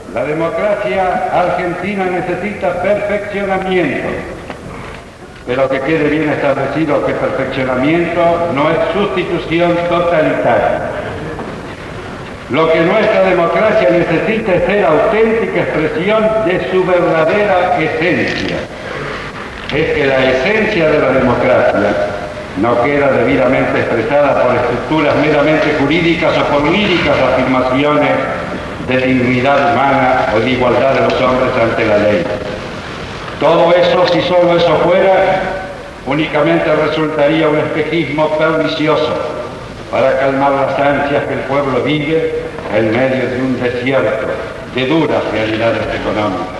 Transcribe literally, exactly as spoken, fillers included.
La democracia argentina necesita perfeccionamiento, pero que quede bien establecido que perfeccionamiento no es sustitución totalitaria. Lo que nuestra democracia necesita es ser auténtica expresión de su verdadera esencia. Es que la esencia de la democracia no queda debidamente expresada por estructuras meramente jurídicas o por líricas afirmaciones de dignidad humana o de igualdad de los hombres ante la ley. Todo eso, si solo eso fuera, únicamente resultaría un espejismo pernicioso para calmar las ansias que el pueblo vive en medio de un desierto de duras realidades económicas.